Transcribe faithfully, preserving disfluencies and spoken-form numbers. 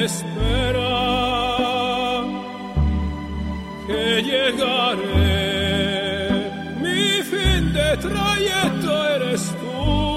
espera, que llegaré, mi fin de trayecto eres tú.